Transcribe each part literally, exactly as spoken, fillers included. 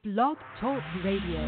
Blog Talk Radio.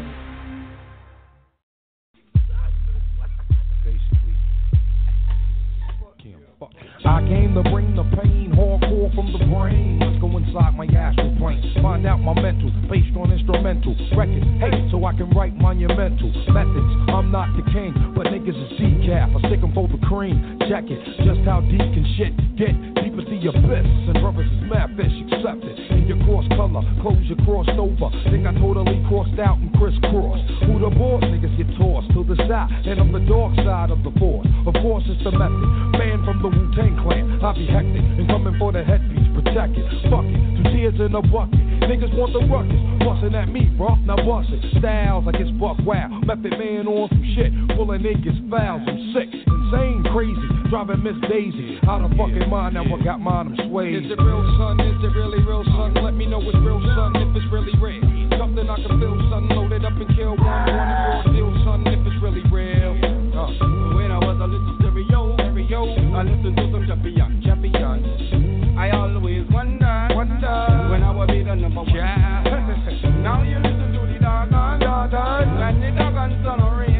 I came to bring the pain, hardcore from the brain. Let's go inside my astral plane, find out my mental, based on instrumental records. Hey, so I can write monumental methods. I'm not the king, but niggas is decaf. I stick 'em for the cream. Check it, just how deep can shit get? Deep as the abyss, and brothers is mad fish accepted. In your cross color, clothes you crossed over. Think I totally crossed out and crisscrossed. Who the boss? Niggas get tossed to the side, and I'm the dark side of the force. Of course it's the method, man from the Wu-Tang Clan. I be hectic and coming for the headpiece, protect it. Fuck it, two tears in a bucket. Niggas want the ruckus, bustin' at me, bro. Now bust it. Styles like it's buck wow. Method man on some shit, pulling niggas fouls. I'm sick, insane, crazy, driving Miss Daisy out of fucking mind. Now I got mine, I'm swayed. Is it real, son? Is it really real, son? Let me know it's real, son. If it's really real, something I can feel, son. Load it up and kill one, one and raw deal, son. If it's really real. Uh, when I was a little stereo, stereo, I listened to some champion, champion. I always wonder, wonder when I will be the number one. Yeah. Now you listen to the doggone, doggone, and the doggone son of rain.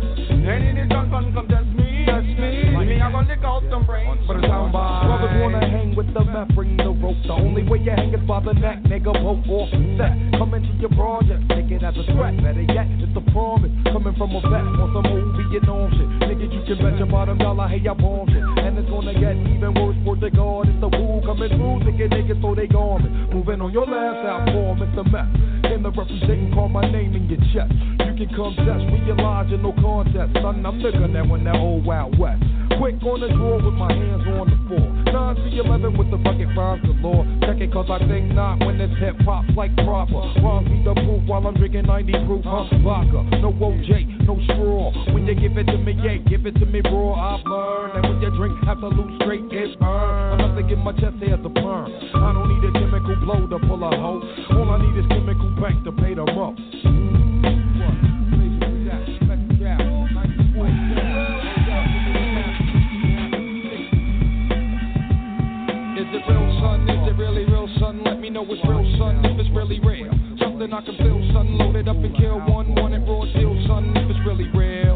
And in the doggone come test me, test me. Me, I gonna lick out some brains. But it's down by. Brothers wanna hang with the meth, bring the rope. The only way you hang is by the neck, nigga. Both off set. Come into your project, take it as a threat. Better yet, it's a promise. Coming from a vet on some old Vietnam shit. Nigga, you can bet your bottom dollar, hey, I bomb shit. And it's gonna get even worse for the guard. It's the woo coming through to get niggas so they garment. Moving on your last outfall, Mister Meth. In the representing, call my name in your chest. You can come test, realize you're no contest. Son, I'm nigga now in that old Wild West. Quick on the draw with my hands on the floor. nine three eleven with the bucket rhymes galore. Check it cause I think not when it's hip hop like proper. Rhymes be the proof while I'm drinking ninety proof, huh? Vodka, no O J, no straw. When you give it to me, yeah, give it to me raw. I've learned that when you drink absolute straight, it's earned. Enough to get my chest hair to burn. I don't need a chemical blow to pull a hoe. All I need is chemical bank to pay them up. Is it real, son? Is it really real, son? Let me know it's real, son. If it's really real, something I can feel, son. Load it up and kill one, one and raw deal, son. If it's really real.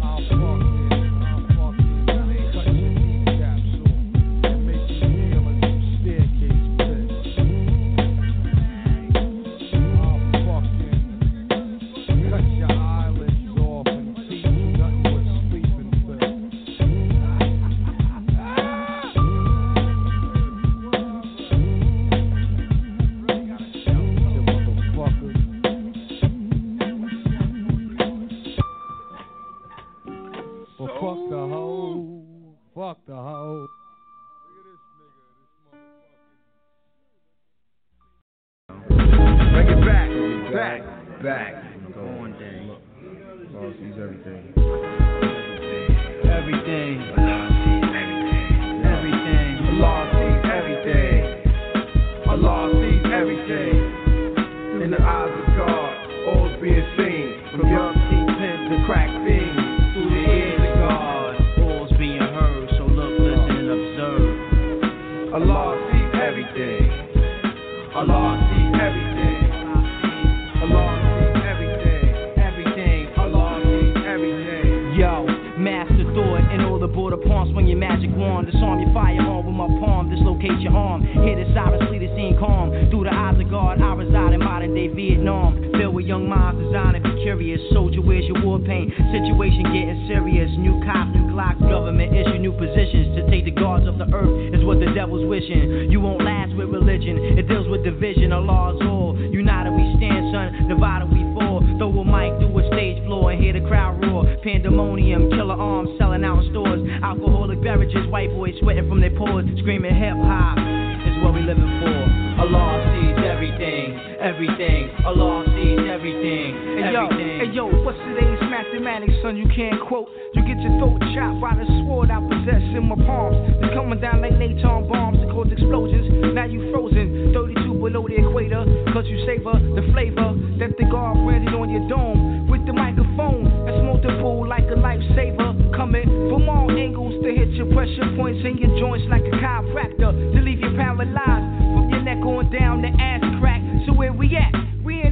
Pressure points in your joints like a chiropractor to leave you paralyzed from your neck on down the ass crack. So where we at? We in the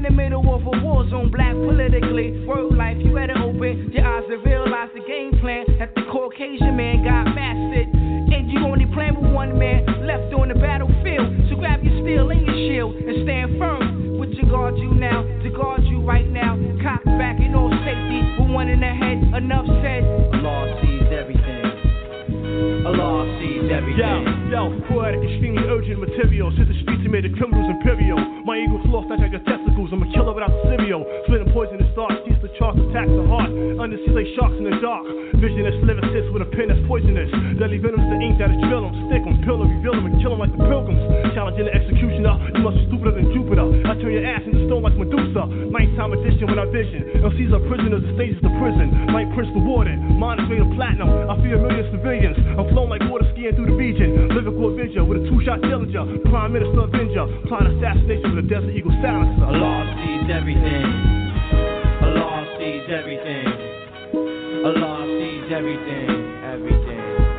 the middle of a war zone, black politically. Word life, you better open your eyes and realize the game plan that the Caucasian man got mastered. And you only playing with one man left on the battlefield. So grab your steel and your shield and stand firm. What you guard you now, to guard you right now. Cock back in all safety, with one in the head. Enough said. Allah sees everything. Allah sees everything. Yo, yo, poetic, extremely urgent material. Since the streets have made the criminals imperial. My ego floss like I got testicles. I'm a killer without cereal. Splitting poison and starch, teeth the charts, attacks the heart. Undersea like sharks in the dark. Vision that sliver sits with a pen that's poisonous. Deadly venom's the ink that'll drill them. Stick them, pill them, reveal them, and kill them like the pilgrims. Challenging the executioner, you must be stupider than Jupiter. I turn your ass into stone like Medusa. Nighttime edition when I vision. L Cs are prisoners, the stages to prison. Night Prince the warden, mine is made of platinum. I fear a million civilians. I'm flown like water skiing through the region. Lyrical Avenger with a two-shot Dillinger. Prime Minister Avenger. Plot assassination with a Desert Eagle silencer. Allah sees everything. Allah sees everything. Allah sees everything. Everything.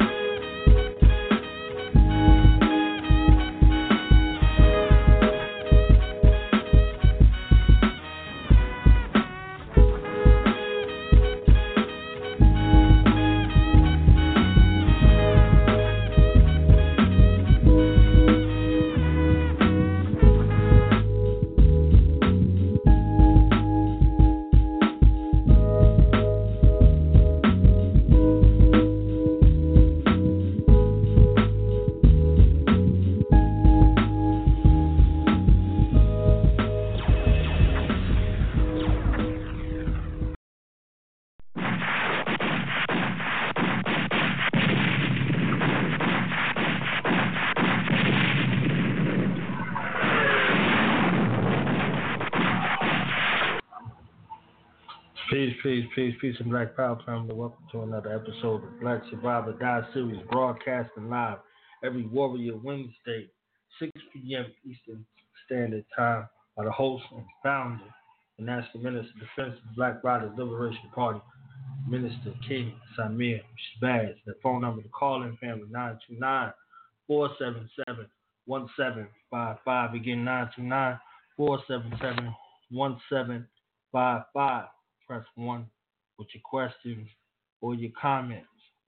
Peace, peace, peace, peace, and Black Power family. Welcome to another episode of Black Survivor Die Series, broadcasting live every Warrior Wednesday, six p.m. Eastern Standard Time, by the host and founder, the National Minister of Defense of the Black Riders Liberation Party, Minister King Samir Shabazz. The phone number to call in, family, nine two nine, four seven seven, one seven five five. Again, nine two nine, four seven seven, one seven five five. Press one with your questions or your comments.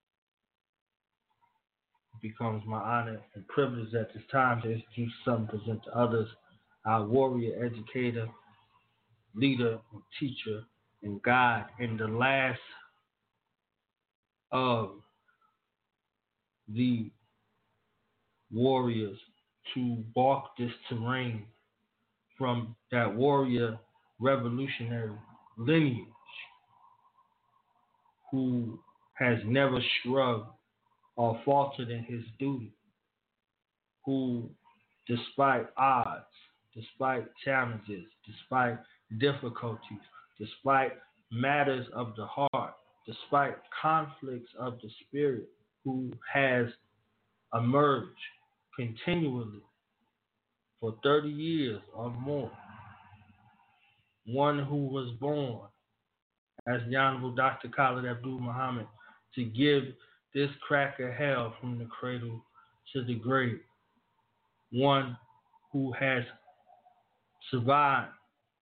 It becomes my honor and privilege at this time to introduce some, present to others, our warrior, educator, leader, and teacher, and guide in the last of the warriors to walk this terrain from that warrior revolutionary lineage who has never shrugged or faltered in his duty, who, despite odds, despite challenges, despite difficulties, despite matters of the heart, despite conflicts of the spirit, who has emerged continually for thirty years or more. One who was born as the Honorable Doctor Khalid Abdul Muhammad to give this cracker hell from the cradle to the grave. One who has survived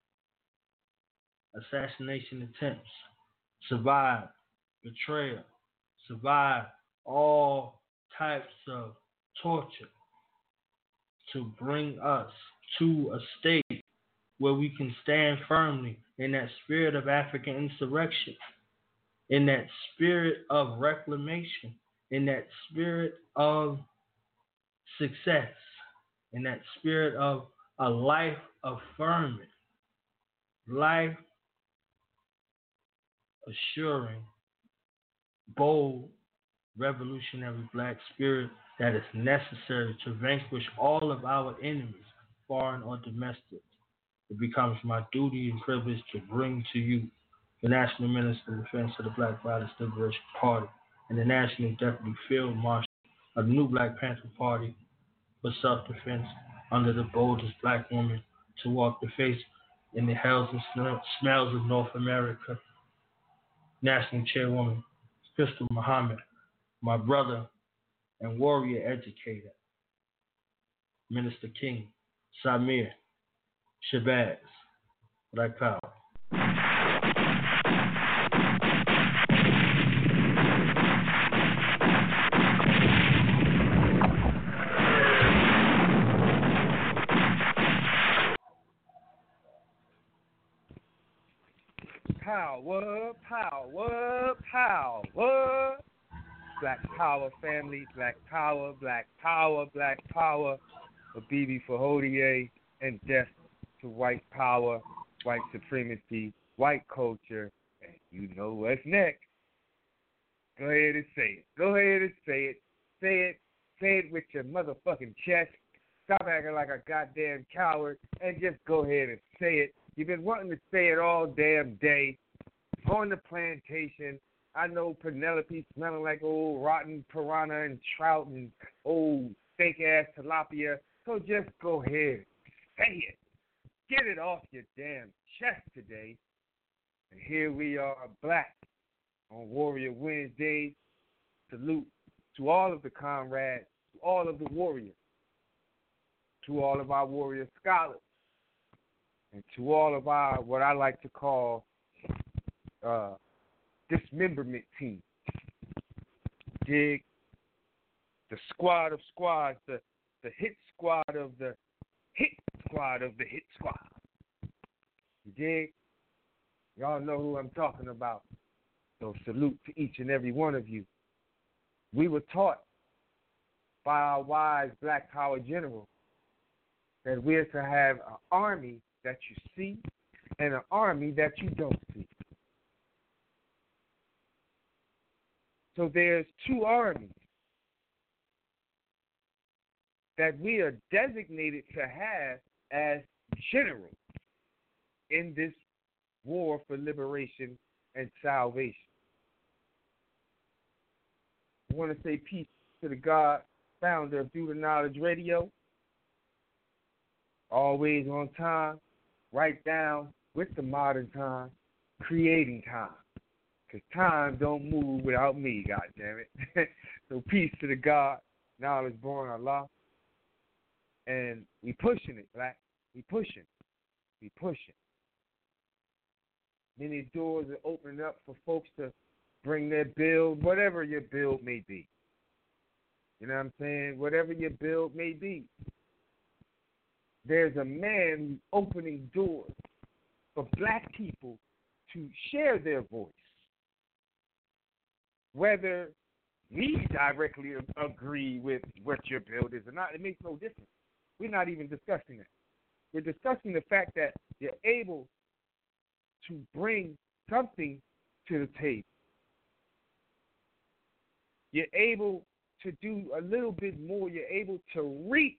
assassination attempts, survived betrayal, survived all types of torture to bring us to a state where we can stand firmly in that spirit of African insurrection, in that spirit of reclamation, in that spirit of success, in that spirit of a life affirming, life assuring, bold, revolutionary black spirit that is necessary to vanquish all of our enemies, foreign or domestic. It becomes my duty and privilege to bring to you the National Minister of Defense of the Black Riders Liberation Party and the National Deputy Field Marshal of the New Black Panther Party for self-defense under the boldest black woman to walk the face in the hells and smells of North America, National Chairwoman Crystal Muhammad, my brother and warrior educator, Minister King Samir Shabazz. Black Power. Power, power, power. Black Power family, Black Power, Black Power, Black Power. Habibi for Hodie and death to white power, white supremacy, white culture. And you know what's next. Go ahead and say it. Go ahead and say it. Say it. Say it with your motherfucking chest. Stop acting like a goddamn coward and just go ahead and say it. You've been wanting to say it all damn day. On the plantation, I know Penelope smelling like old rotten piranha and trout and old steak-ass tilapia. So just go ahead. Say it. Get it off your damn chest today. And here we are, black, on Warrior Wednesdays. Salute to all of the comrades, to all of the warriors, to all of our warrior scholars, and to all of our, what I like to call, uh, dismemberment team. Dig? The squad of squads, the, the hit squad of the hit squad of the hit squad. You dig? Y'all know who I'm talking about. So salute to each and every one of you. We were taught by our wise Black Power general that we're to have an army that you see and an army that you don't see. So there's two armies that we are designated to have as generals in this war for liberation and salvation. I want to say peace to the God, founder of Do the Knowledge Radio. Always on time, right down with the modern time, creating time. Because time don't move without me, goddammit. So peace to the God, knowledge born Allah. And we pushing it, Black. We pushing. We pushing. Many doors are opening up for folks to bring their build, whatever your build may be. You know what I'm saying? Whatever your build may be. There's a man who's opening doors for black people to share their voice. Whether we directly agree with what your build is or not, it makes no difference. We're not even discussing that. We're discussing the fact that you're able to bring something to the table. You're able to do a little bit more. You're able to reach,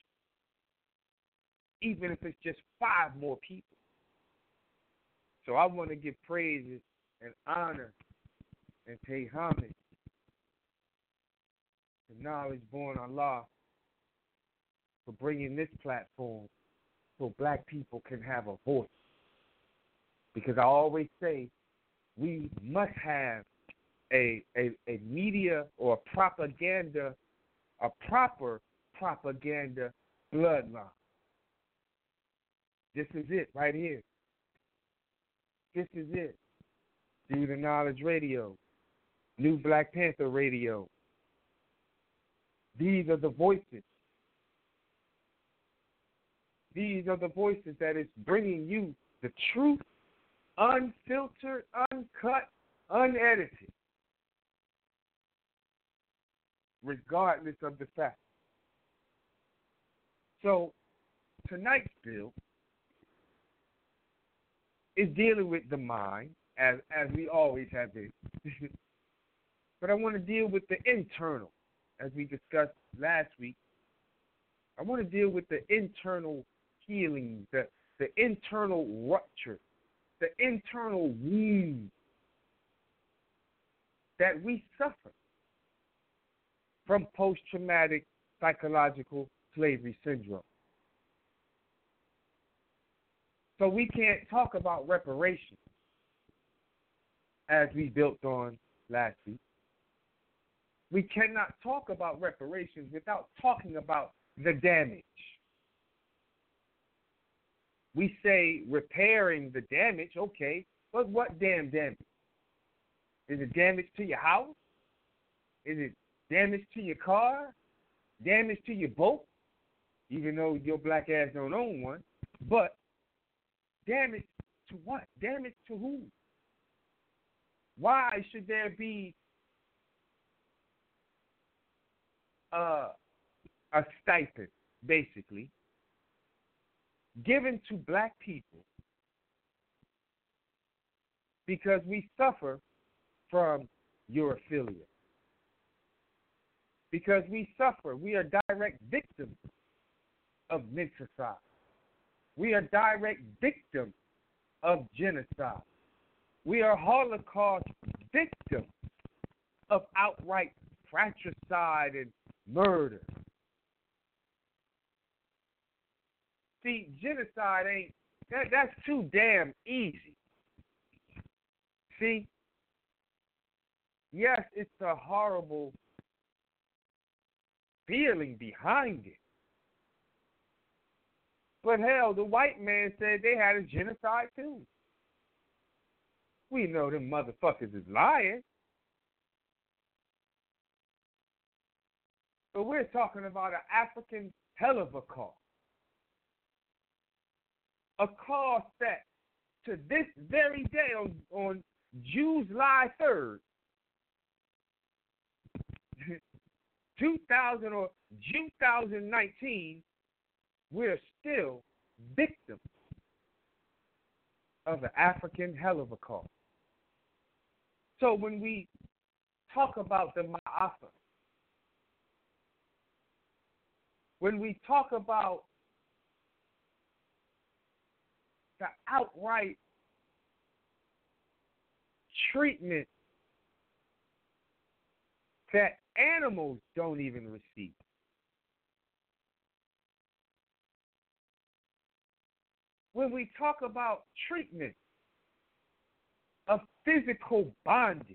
even if it's just five more people. So I want to give praises and honor and pay homage to knowledge born Allah for bringing this platform so black people can have a voice. Because I always say we must have a, a, a media or a propaganda, a proper propaganda bloodline. This is it right here. This is it. Do the Knowledge Radio. New Black Panther Radio. These are the voices. These are the voices that is bringing you the truth, unfiltered, uncut, unedited, regardless of the fact. So tonight's bill is dealing with the mind, as as we always have been. But I want to deal with the internal, as we discussed last week. I want to deal with the internal healing, the, the internal rupture, the internal wound that we suffer from post-traumatic psychological slavery syndrome. So we can't talk about reparations as we built on last week. We cannot talk about reparations without talking about the damage. we say repairing the damage, okay, but what damn damage? Is it damage to your house? Is it damage to your car? Damage to your boat? Even though your black ass don't own one. But damage to what? Damage to who? Why should there be uh, a stipend, basically, given to black people because we suffer from urephilia? Because we suffer, we are direct victims of menticide. We are direct victims of genocide. We are Holocaust victims of outright fratricide and murder. See, genocide ain't, that, that's too damn easy. See? Yes, it's a horrible feeling behind it. But hell, the white man said they had a genocide too. We know them motherfuckers is lying. But we're talking about an African hell of a cause. A cause that to this very day on, on July third, two thousand or two thousand nineteen, we're still victims of the African hell of a cause. So when we talk about the Ma'afa, when we talk about the outright treatment that animals don't even receive, when we talk about treatment of physical bondage,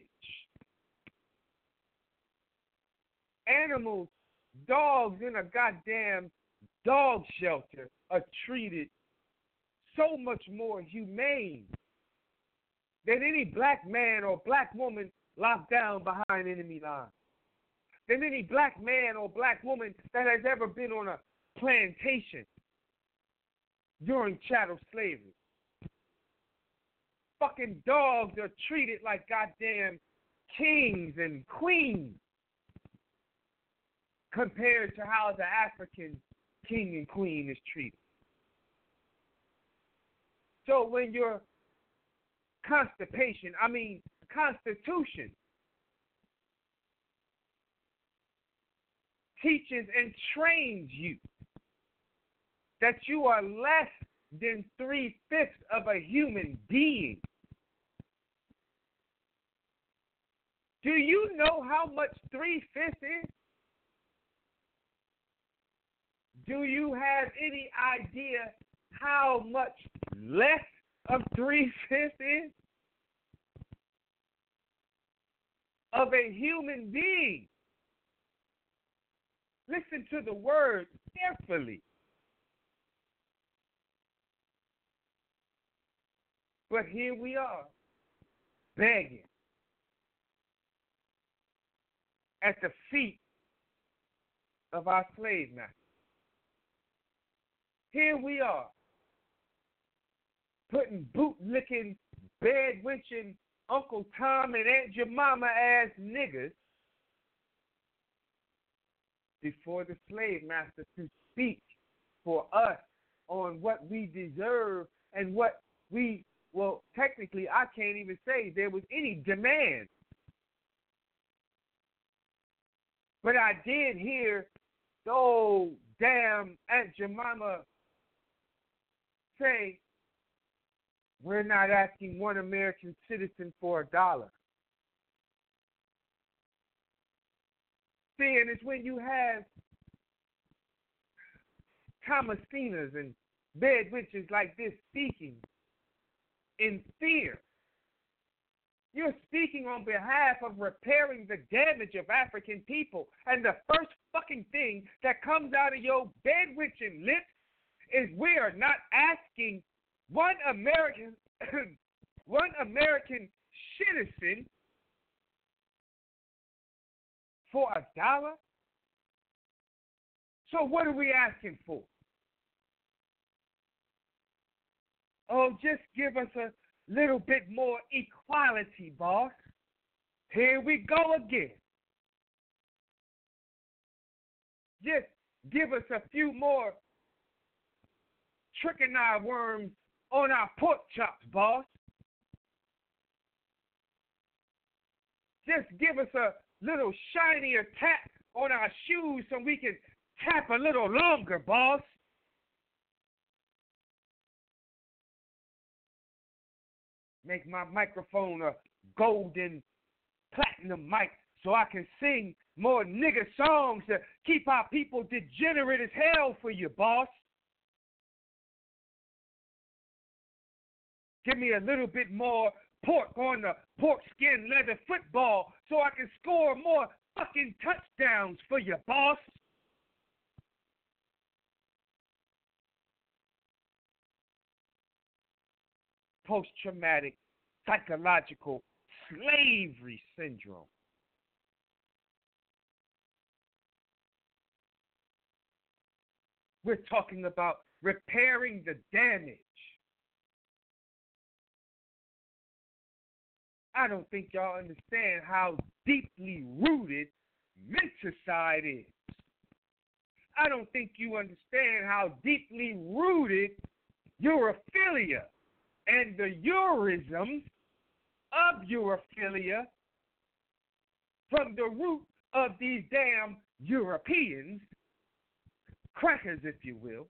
animals, dogs in a goddamn dog shelter are treated so much more humane than any black man or black woman locked down behind enemy lines, than any black man or black woman that has ever been on a plantation during chattel slavery. Fucking dogs are treated like goddamn kings and queens compared to how the African king and queen is treated. So when your constipation, I mean constitution, teaches and trains you that you are less than three-fifths of a human being, do you know how much three-fifths is? Do you have any idea how much less of three-fifths is? Of a human being. Listen to the words carefully. But here we are, begging at the feet of our slave masters. Here we are, putting boot-licking, bed-winching Uncle Tom and Aunt Jemima ass niggas before the slave master to speak for us on what we deserve and what we, well, technically, I can't even say there was any demand. But I did hear the old damn Aunt Jemima say, we're not asking one American citizen for a dollar. See, and it's when you have Thomasinas and bed witches like this speaking in fear. You're speaking on behalf of repairing the damage of African people. And the first fucking thing that comes out of your bed witching lips is we are not asking one American, one American citizen for a dollar? So what are we asking for? Oh, just give us a little bit more equality, boss. Here we go again. Just give us a few more trichinoid worms on our pork chops, boss. Just give us a little shinier tap on our shoes so we can tap a little longer, boss. Make my microphone a golden platinum mic so I can sing more nigger songs to keep our people degenerate as hell for you, boss. Give me a little bit more pork on the pork skin leather football so I can score more fucking touchdowns for you, boss. Post-traumatic psychological slavery syndrome. We're talking about repairing the damage. I don't think y'all understand how deeply rooted menticide is. I don't think you understand how deeply rooted Europhilia and the Eurisms of Europhilia from the root of these damn Europeans, crackers, if you will.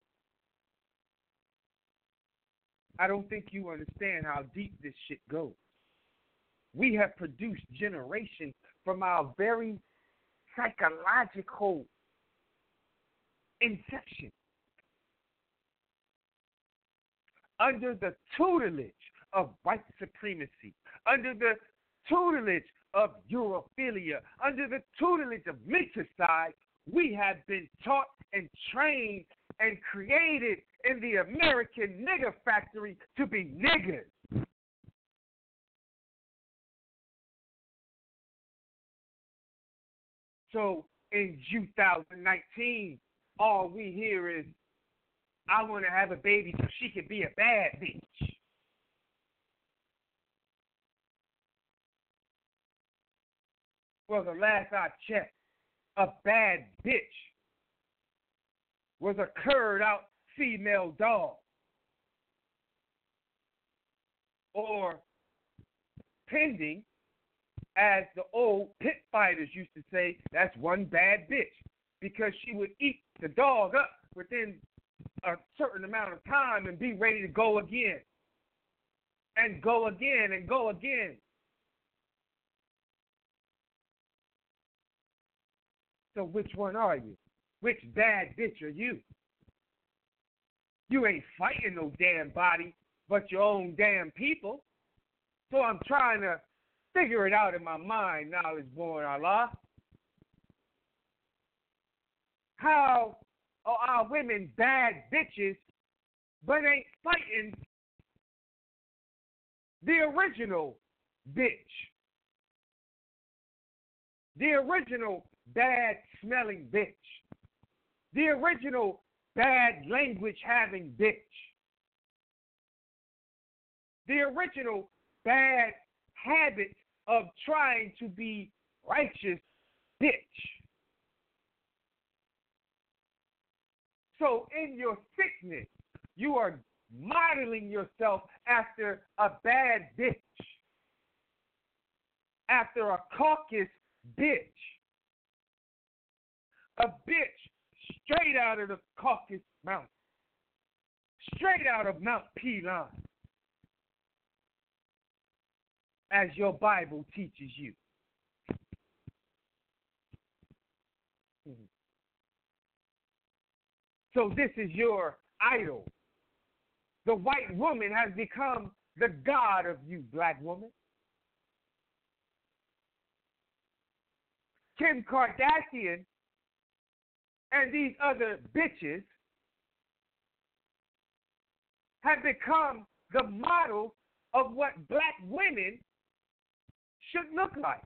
I don't think you understand how deep this shit goes. We have produced generations from our very psychological inception under the tutelage of white supremacy, under the tutelage of Europhilia, under the tutelage of menticide. We have been taught and trained and created in the American nigger factory to be niggers. So in two thousand nineteen, all we hear is, I want to have a baby so she can be a bad bitch. Well, the last I checked, a bad bitch was a curved out female dog. Or pending, as the old pit fighters used to say, that's one bad bitch, because she would eat the dog up within a certain amount of time and be ready to go again. And go again and go again. So which one are you? Which bad bitch are you? You ain't fighting no damn body, but your own damn people. So I'm trying to figure it out in my mind, knowledge born Allah. How are our women bad bitches, but ain't fighting the original bitch? The original bad smelling bitch. The original bad language having bitch. The original bad habit of trying to be righteous bitch. So in your sickness, you are modeling yourself after a bad bitch, after a caucus bitch, a bitch straight out of the Caucasus Mountain, straight out of Mount Pelon, as your Bible teaches you. So this is your idol. The white woman has become the god of you, black woman. Kim Kardashian and these other bitches have become the model of what black women should look like.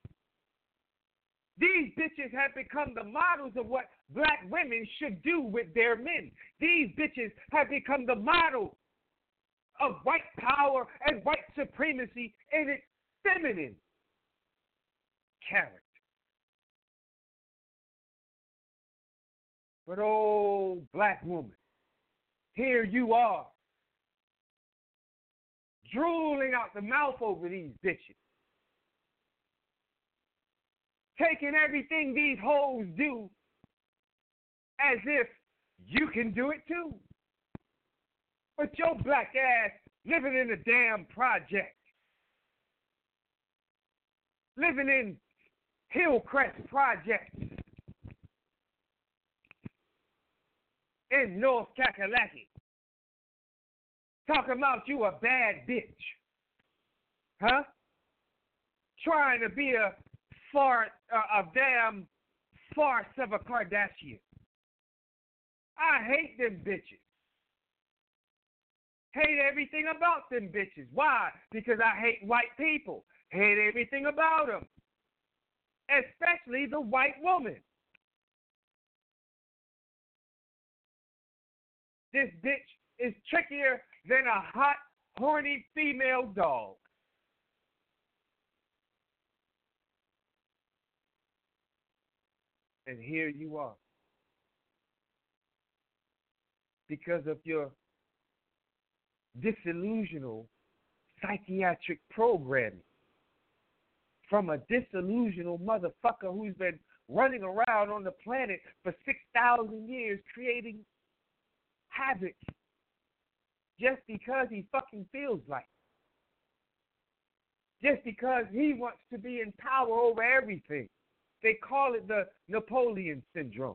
These bitches have become the models of what black women should do with their men. These bitches have become the model of white power and white supremacy in its feminine character. But oh, black woman, here you are, drooling out the mouth over these bitches, taking everything these hoes do as if you can do it too. But your black ass living in a damn project, living in Hillcrest Project in North Kakalaki, talking about you a bad bitch, huh? Trying to be a fart, uh, a damn farce of a Kardashian. I hate them bitches. Hate everything about them bitches. Why? Because I hate white people. Hate everything about them, especially the white woman. This bitch is trickier than a hot, horny female dog. And here you are. Because of your disillusional psychiatric programming from a disillusional motherfucker who's been running around on the planet for six thousand years creating havoc just because he fucking feels like it. Just because he wants to be in power over everything. They call it the Napoleon syndrome.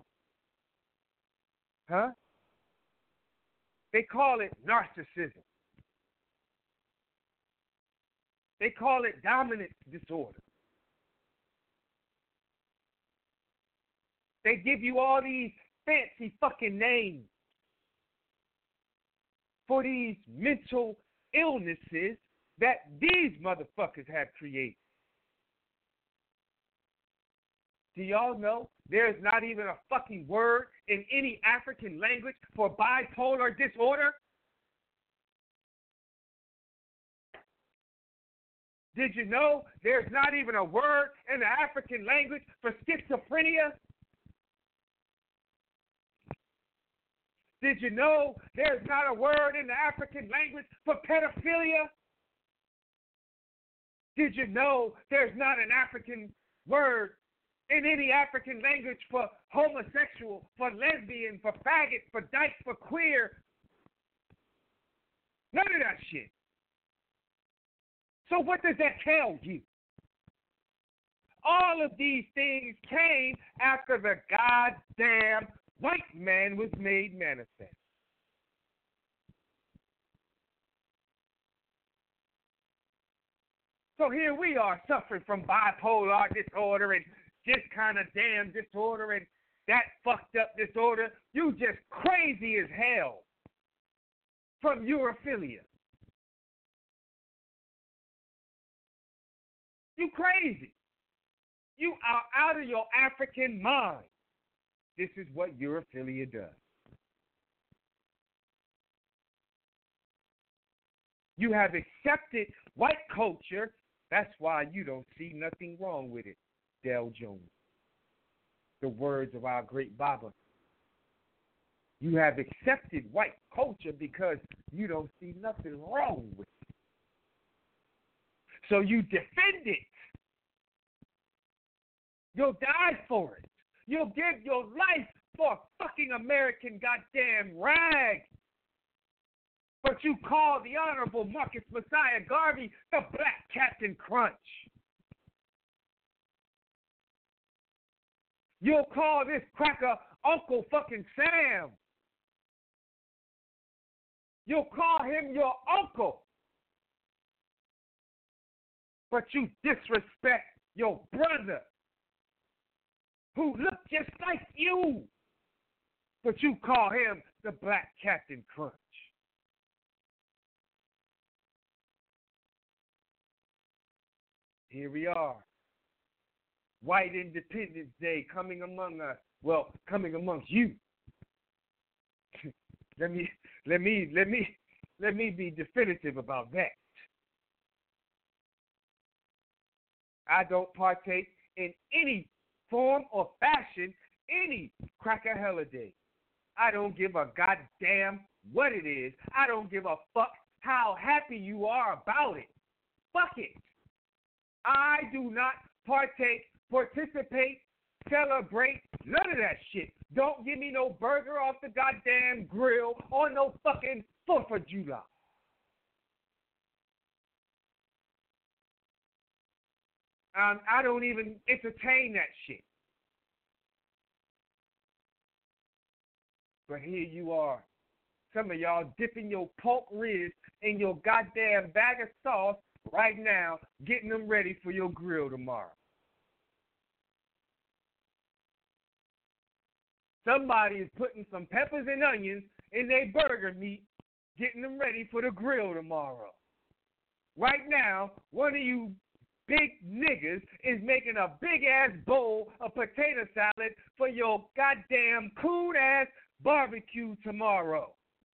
Huh? They call it narcissism. They call it dominance disorder. They give you all these fancy fucking names for these mental illnesses that these motherfuckers have created. Do y'all know there's not even a fucking word in any African language for bipolar disorder? Did you know there's not even a word in the African language for schizophrenia? Did you know there's not a word in the African language for pedophilia? Did you know there's not an African word in any African language for homosexual, for lesbian, for faggot, for dyke, for queer? None of that shit. So what does that tell you? All of these things came after the goddamn white man was made manifest. So here we are suffering from bipolar disorder and this kind of damn disorder and that fucked up disorder. You just crazy as hell from urophilia. You crazy. You are out of your African mind. This is what urophilia does. You have accepted white culture. That's why you don't see nothing wrong with it, Del Jones. The words of our great Baba. You have accepted white culture because you don't see nothing wrong with it. So you defend it. You'll die for it. You'll give your life for a fucking American goddamn rag. But you call the Honorable Marcus Messiah Garvey the Black Captain Crunch. You'll call this cracker Uncle fucking Sam. You'll call him your uncle. But you disrespect your brother who looked just like you. But you call him the Black Captain Crunch. Here we are. White Independence Day coming among us. Well, coming amongst you. let me let me let me let me be definitive about that. I don't partake in any form or fashion any cracker holiday. I don't give a goddamn what it is. I don't give a fuck how happy you are about it. Fuck it. I do not partake, participate, celebrate, none of that shit. Don't give me no burger off the goddamn grill or no fucking fourth of July. Um, I don't even entertain that shit. But here you are. Some of y'all dipping your pork ribs in your goddamn bag of sauce right now, getting them ready for your grill tomorrow. Somebody is putting some peppers and onions in their burger meat, getting them ready for the grill tomorrow. Right now, one of you big niggas is making a big-ass bowl of potato salad for your goddamn coon-ass barbecue tomorrow.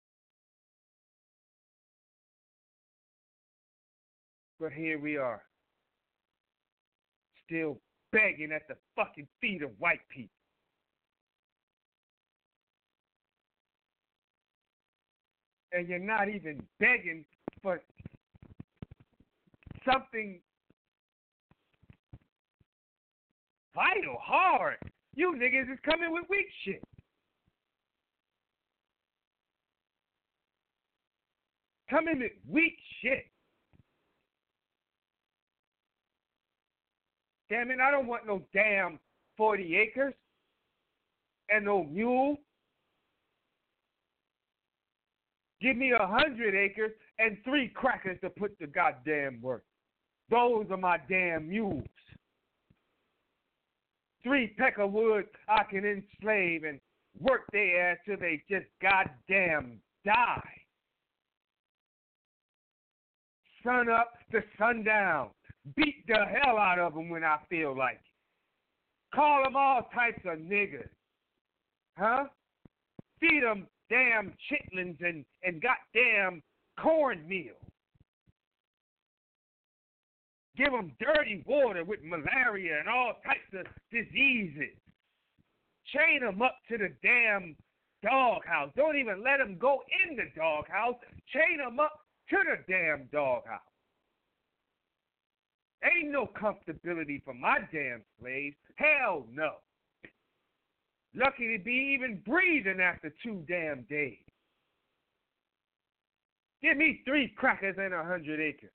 But here we are, still begging at the fucking feet of white people. And you're not even begging for something vital, hard. You niggas is coming with weak shit. Coming with weak shit. Damn it, I don't want no damn forty acres and no mule. Give me a hundred acres and three crackers to put the goddamn work. Those are my damn mules. Three peck of wood I can enslave and work their ass till they just goddamn die. Sun up to sundown. Beat the hell out of them when I feel like it. Call them all types of niggas. Huh? Feed them damn chitlins and, and goddamn cornmeal. Give them dirty water with malaria and all types of diseases. Chain them up to the damn doghouse. Don't even let them go in the doghouse. Chain them up to the damn doghouse. Ain't no comfortability for my damn slaves. Hell no. Lucky to be even breathing after two damn days. Give me three crackers and a hundred acres.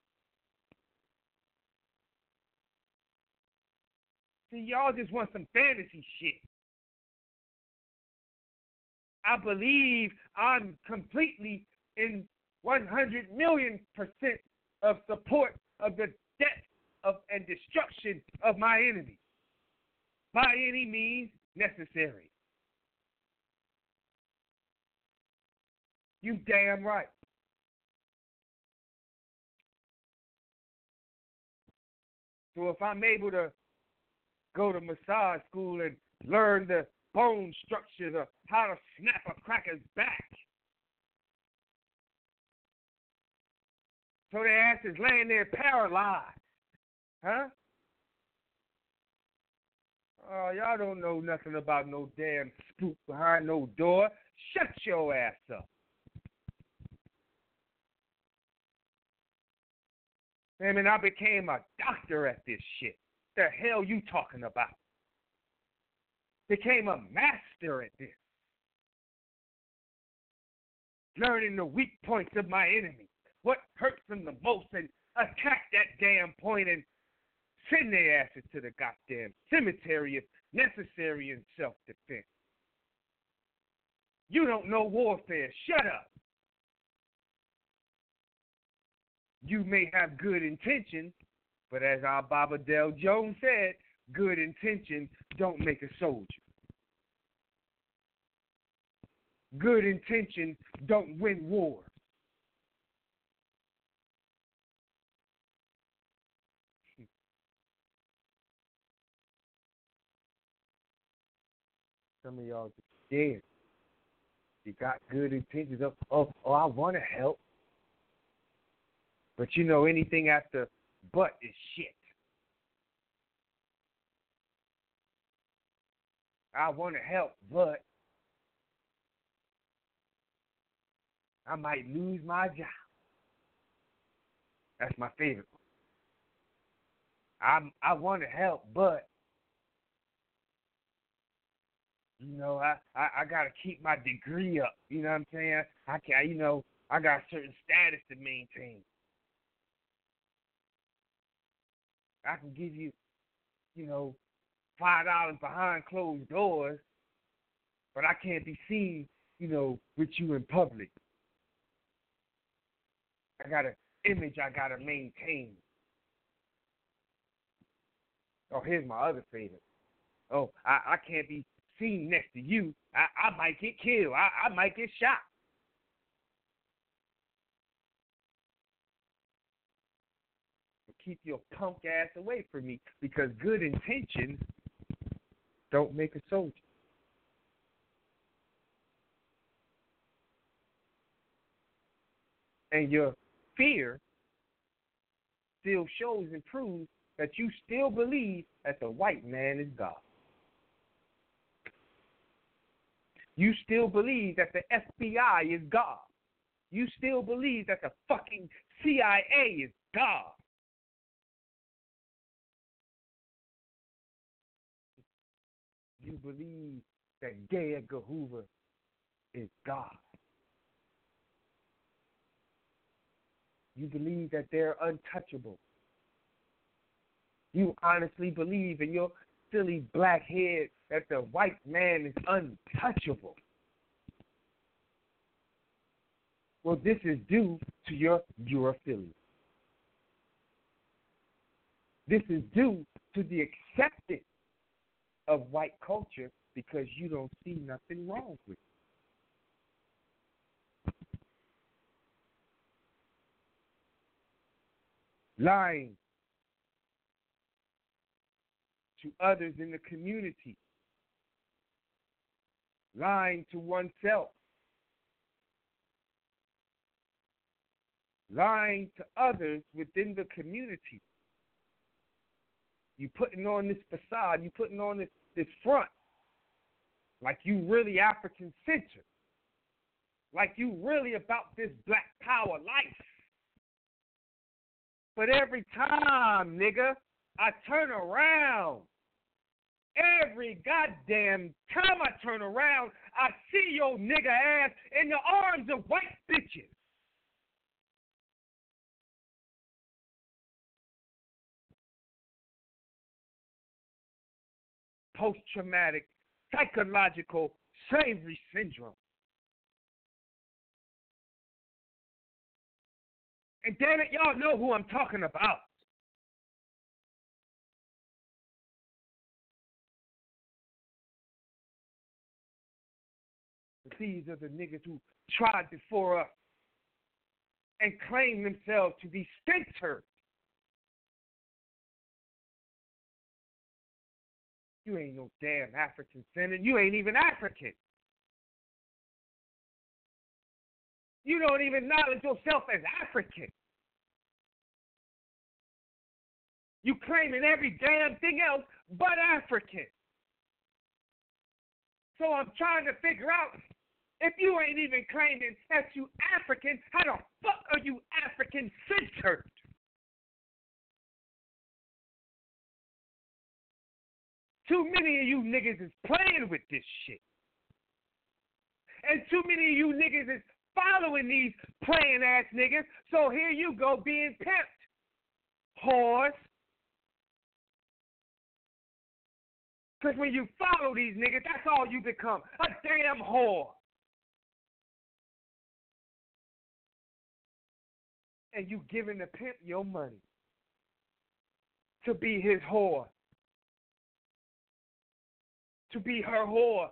See, y'all just want some fantasy shit. I believe I'm completely in one hundred million percent of support of the death of and destruction of my enemy by any means necessary. You damn right. So if I'm able to go to massage school and learn the bone structures of how to snap a cracker's back, so their ass is laying there paralyzed. Huh? Oh, y'all don't know nothing about no damn spook behind no door. Shut your ass up. I mean, I became a doctor at this shit. The hell you talking about? Became a master at this. Learning the weak points of my enemy. What hurts them the most, and attack that damn point and send their asses to the goddamn cemetery if necessary in self-defense. You don't know warfare. Shut up. You may have good intentions, but as our Baba Del Jones said, good intentions don't make a soldier. Good intentions don't win wars. Some of y'all just scared. You got good intentions of, of oh, I want to help. But you know, anything after but is shit. I want to help, but I might lose my job. That's my favorite one. I'm, I want to help, but, you know, I, I, I got to keep my degree up. You know what I'm saying? I can, you know, I got a certain status to maintain. I can give you, you know, five dollars behind closed doors, but I can't be seen, you know, with you in public. I got an image I got to maintain. Oh, here's my other favorite. Oh, I, I can't be seen next to you. I, I might get killed. I, I might get shot. Keep your punk ass away from me, because good intentions don't make a soldier. And your fear still shows and proves that you still believe that the white man is God. You still believe that the F B I is God. You still believe that the fucking C I A is God. You believe that J. Edgar Hoover is God. You believe that they're untouchable. You honestly believe in your silly black head that the white man is untouchable. Well, this is due to your Europhilia. This is due to the acceptance of white culture because you don't see nothing wrong with it. Lying to others in the community. Lying to oneself. Lying to others within the community. You putting on this facade, you putting on this, this front, like you really African-centered, like you really about this black power life. But every time, nigga, I turn around, every goddamn time I turn around, I see your nigga ass in the arms of white bitches. Post-traumatic psychological slavery syndrome. And damn it, y'all know who I'm talking about. But these are the niggas who tried before us and claim themselves to be centered. You ain't no damn African-centered. You ain't even African. You don't even acknowledge yourself as African. You claiming every damn thing else but African. So I'm trying to figure out, if you ain't even claiming that you African, how the fuck are you African-centered? Too many of you niggas is playing with this shit. And too many of you niggas is following these playing ass niggas. So here you go being pimped. Whores. Because when you follow these niggas, that's all you become. A damn whore. And you giving the pimp your money to be his whore. To be her whore.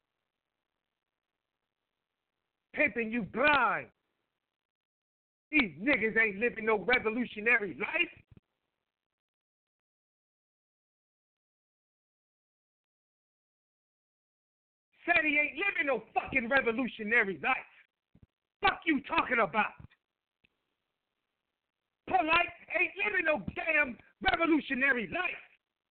Pimping you blind. These niggas ain't living no revolutionary life. said he ain't living no fucking revolutionary life. Fuck you talking about? Polite ain't living no damn revolutionary life.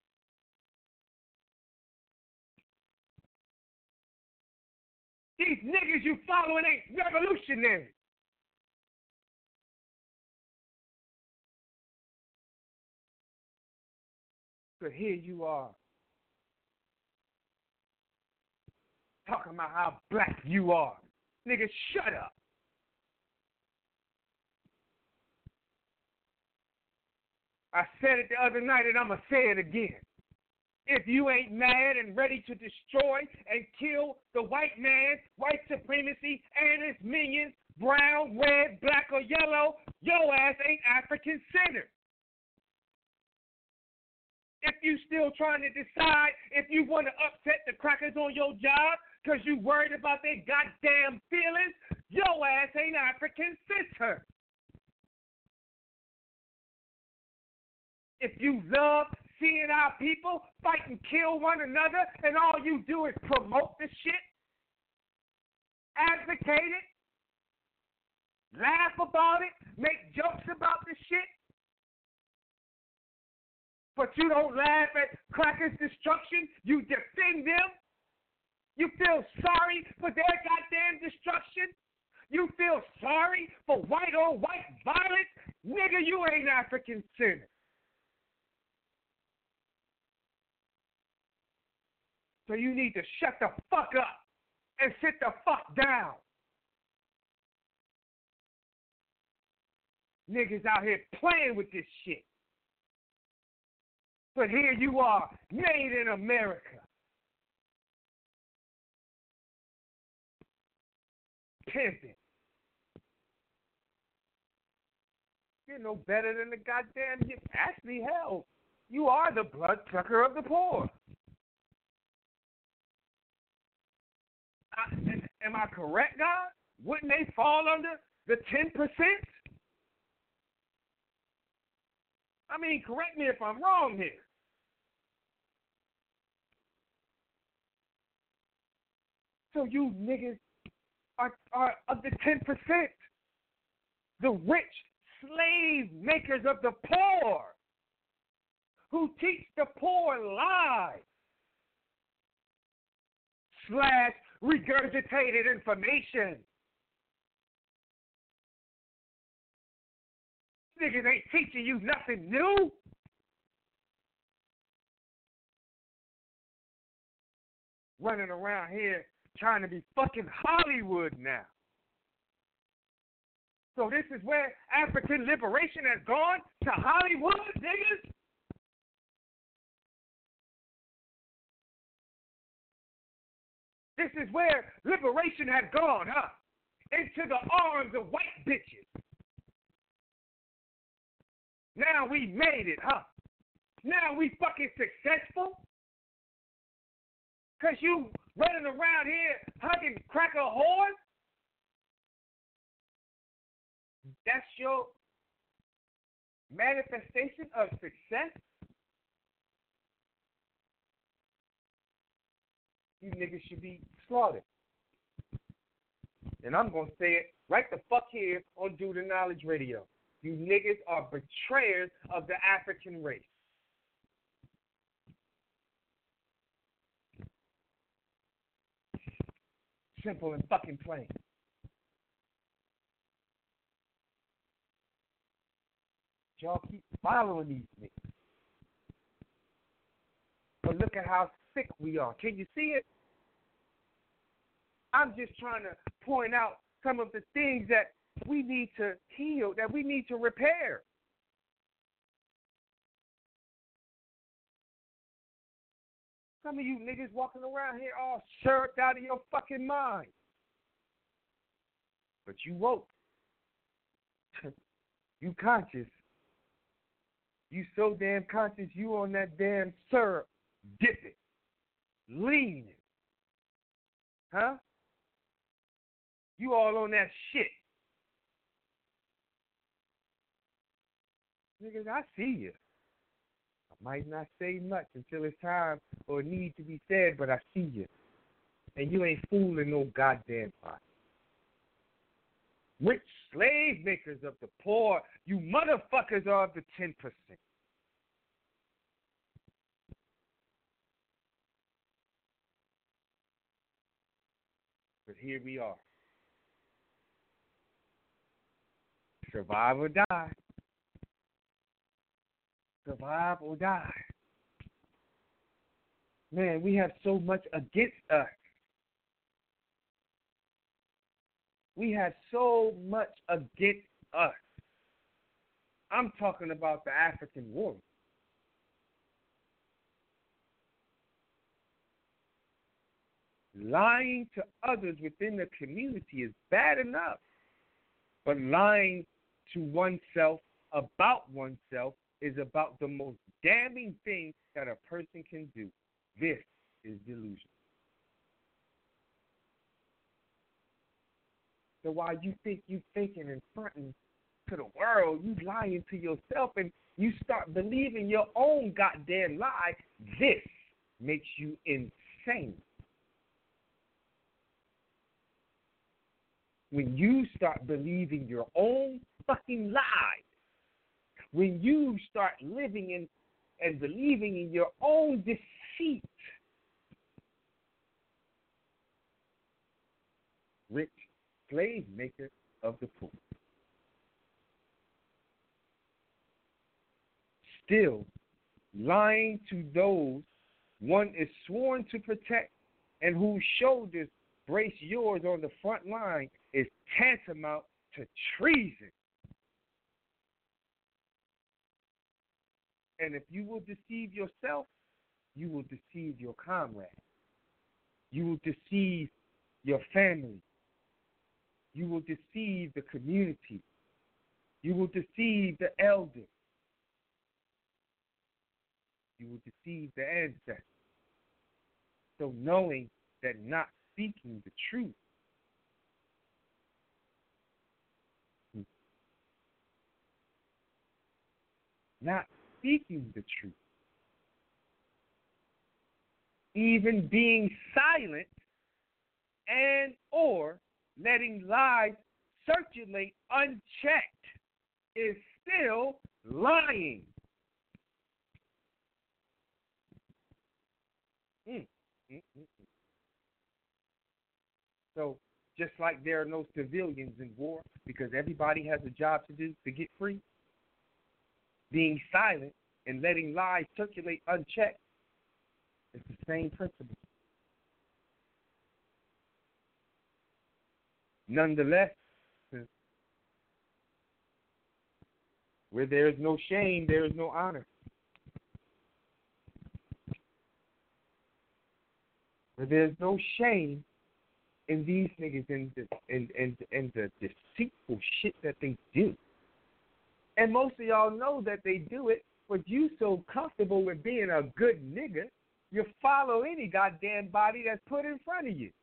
These niggas you following ain't revolutionary. But here you are, talking about how black you are. Nigga, shut up. I said it the other night and I'ma say it again. If you ain't mad and ready to destroy and kill the white man, white supremacy, and his minions, brown, red, black, or yellow, your ass ain't African-centered. If you still trying to decide if you want to upset the crackers on your job because you worried about their goddamn feelings, your ass ain't African-centered. If you love seeing our people fight and kill one another and all you do is promote the shit, advocate it, laugh about it, make jokes about the shit, but you don't laugh at crackers' destruction, you defend them, you feel sorry for their goddamn destruction, you feel sorry for white on white violence, nigga, you ain't African-centered. So you need to shut the fuck up and sit the fuck down. Niggas out here playing with this shit. But here you are, made in America. Pimping. You're no better than the goddamn, actually, hell, you are the bloodsucker of the poor. I, am I correct, God? Wouldn't they fall under the ten percent? I mean, correct me if I'm wrong here. So you niggas are, are of the ten percent. The rich slave makers of the poor who teach the poor lies slash regurgitated information. Niggas ain't teaching you nothing new. Running around here trying to be fucking Hollywood now. So this is where African liberation has gone? To Hollywood, niggas? This is where liberation has gone, huh? Into the arms of white bitches. Now we made it, huh? Now we fucking successful? Because you running around here hugging cracker whores? That's your manifestation of success? You niggas should be slaughtered. And I'm going to say it right the fuck here on Do the Knowledge Radio. You niggas are betrayers of the African race. Simple and fucking plain. Y'all keep following these niggas. But look at how sick we are. Can you see it? I'm just trying to point out some of the things that we need to heal, that we need to repair. Some of you niggas walking around here all syruped out of your fucking mind. But you woke. You conscious. You so damn conscious, you on that damn syrup, dipping, leaning. Huh? You all on that shit. Niggas, I see you. I might not say much until it's time or need to be said, but I see you. And you ain't fooling no goddamn body. Rich slave makers of the poor, you motherfuckers are of the ten percent. But here we are. Survive or die. Survive or die. Man, we have so much against us. We have so much against us. I'm talking about the African warrior. Lying to others within the community is bad enough, but lying to oneself about oneself is about the most damning thing that a person can do. This is delusion. So while you think you thinking and fronting to the world, you lying to yourself, and you start believing your own goddamn lie, this makes you insane. When you start believing your own fucking lies, when you start living in and believing in your own deceit, rich slave maker of the poor. Still lying to those one is sworn to protect and whose shoulders brace yours on the front line is tantamount to treason. And if you will deceive yourself, you will deceive your comrade. You will deceive your family. You will deceive the community. You will deceive the elders. You will deceive the ancestors. So knowing that not speaking the truth not speaking the truth, even being silent and or letting lies circulate unchecked is still lying. Mm, mm, mm, mm. So just like there are no civilians in war because everybody has a job to do to get free, being silent and letting lies circulate unchecked is the same principle. Nonetheless, where there is no shame, there is no honor. Where there is no shame in these niggas and the, and, and, and the deceitful shit that they do. And most of y'all know that they do it, but you so comfortable with being a good nigga, you follow any goddamn body that's put in front of you.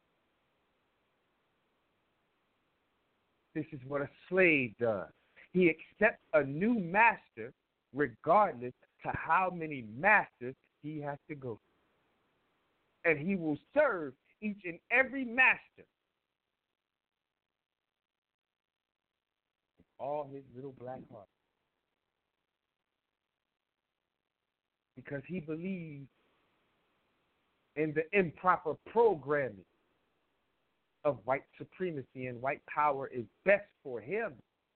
This is what a slave does. He accepts a new master regardless to how many masters he has to go. And he will serve each and every master with all his little black heart. Because he believes in the improper programming of white supremacy, and white power is best for him.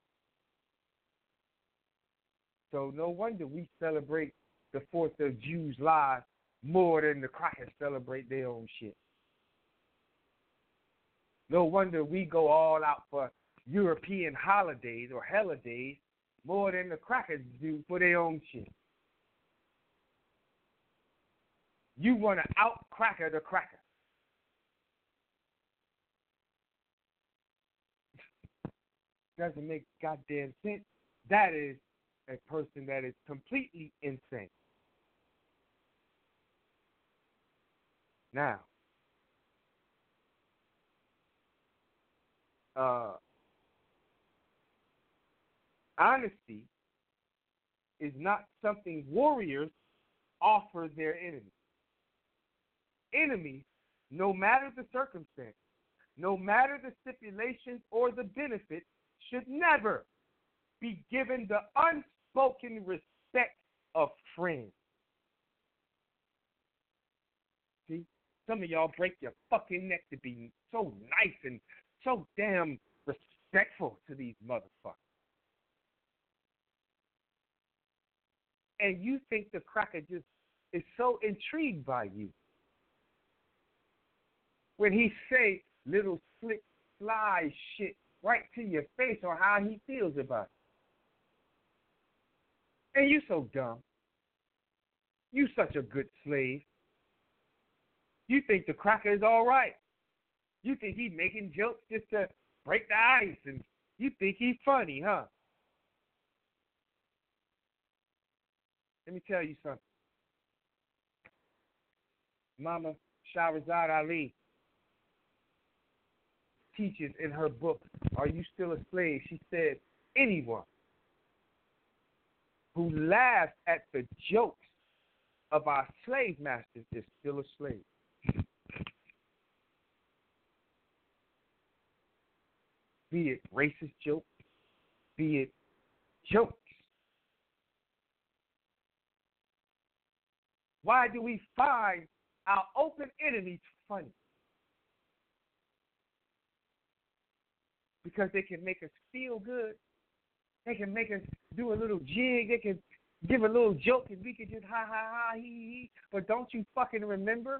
So no wonder we celebrate the fourth of July more than the crackers celebrate their own shit. No wonder we go all out for European holidays or holidays more than the crackers do for their own shit. You want to out-cracker the cracker. Doesn't make goddamn sense. That is a person that is completely insane. Now, uh, honesty is not something warriors offer their enemies. Enemies no matter the circumstance, no matter the stipulations or the benefits, should never be given the unspoken respect of friends. See, some of y'all break your fucking neck to be so nice and so damn respectful to these motherfuckers. And you think the cracker just is so intrigued by you. When he say little slick, sly shit right to your face on how he feels about it. And you so dumb. You such a good slave. You think the cracker is all right. You think he's making jokes just to break the ice, and you think he's funny, huh? Let me tell you something. Mama Shahrazad Ali teaches in her book, Are You Still a Slave? She said, anyone who laughs at the jokes of our slave masters is still a slave. Be it racist jokes, be it jokes. Why do we find our open enemies funny? Because they can make us feel good. They can make us do a little jig. They can give a little joke and we can just ha ha ha he he. But don't you fucking remember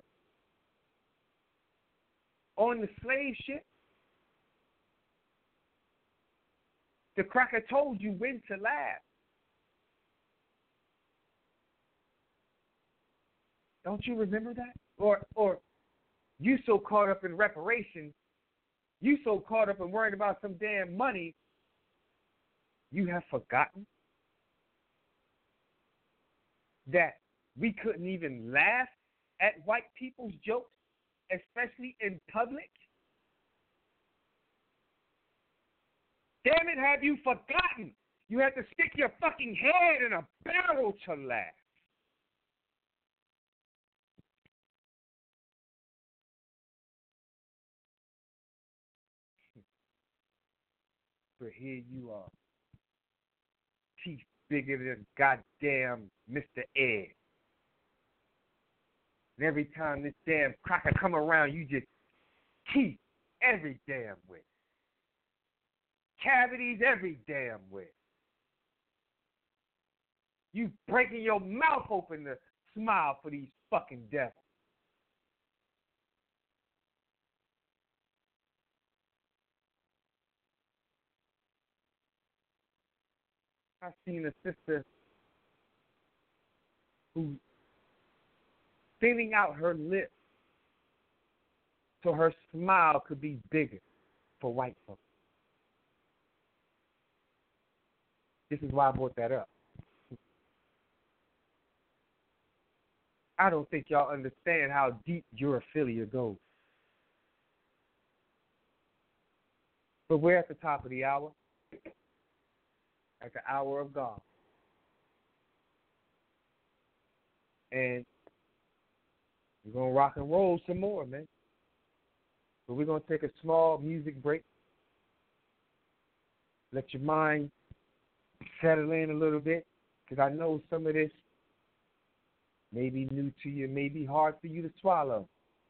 on the slave ship, the cracker told you when to laugh. Don't you remember that? Or or you so caught up in reparations, you so caught up in worrying about some damn money, you have forgotten that we couldn't even laugh at white people's jokes, especially in public? Damn it, have you forgotten? You had to stick your fucking head in a barrel to laugh. But here you are, teeth bigger than goddamn Mister Ed. And every time this damn cracker come around, you just teeth every damn way. Cavities every damn way. You breaking your mouth open to smile for these fucking devils. I seen a sister who thinning out her lips so her smile could be bigger for white folks. This is why I brought that up. I don't think y'all understand how deep Europhilia goes. But we're at the top of the hour. At the hour of God. And we're going to rock and roll some more, man. But we're going to take a small music break. Let your mind settle in a little bit, because I know some of this may be new to you, may be hard for you to swallow.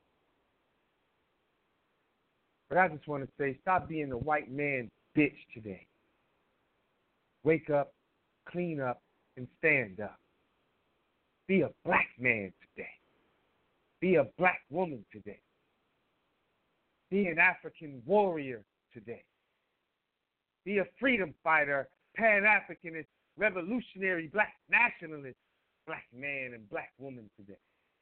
But I just want to say, stop being the white man bitch today. Wake up, clean up, and stand up. Be a black man today. Be a black woman today. Be an African warrior today. Be a freedom fighter, Pan-Africanist, revolutionary, black nationalist, black man and black woman today.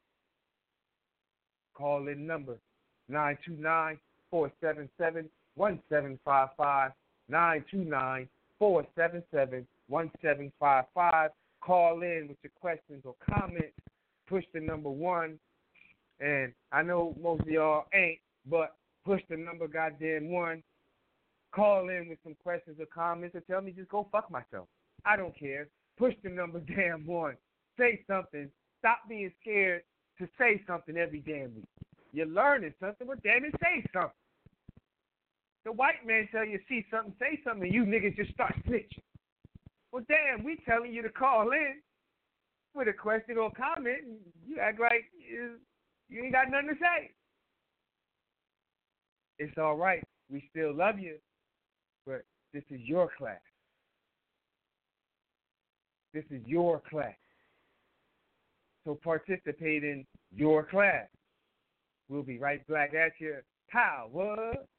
Call in number nine two nine, four seven seven, one seven five five, nine two nine, four seven seven, one seven five five. Call in with your questions or comments. Push the number one. And I know most of y'all ain't, but push the number goddamn one. Call in with some questions or comments or tell me just go fuck myself. I don't care. Push the number damn one. Say something. Stop being scared to say something every damn week. You're learning something. Well, damn it, say something. The white man tell you see something, say something, and you niggas just start snitching. Well, damn, we telling you to call in with a question or comment, and you act like you, you ain't got nothing to say. It's all right. We still love you, but this is your class. This is your class. So participate in your class. We'll be right back at you. Power.